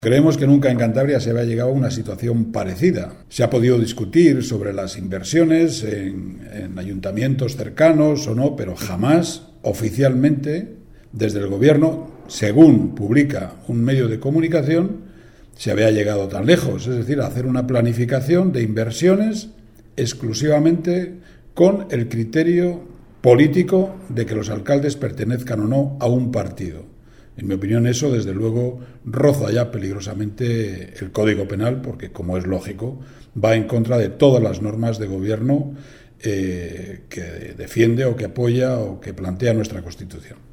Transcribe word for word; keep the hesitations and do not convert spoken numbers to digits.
Creemos que nunca en Cantabria se había llegado a una situación parecida. Se ha podido discutir sobre las inversiones en, en ayuntamientos cercanos o no, pero jamás oficialmente desde el Gobierno, según publica un medio de comunicación, se había llegado tan lejos. Es decir, hacer una planificación de inversiones exclusivamente con el criterio político de que los alcaldes pertenezcan o no a un partido. En mi opinión, eso, desde luego, roza ya peligrosamente el Código Penal, porque, como es lógico, va en contra de todas las normas de gobierno eh, que defiende o que apoya o que plantea nuestra Constitución.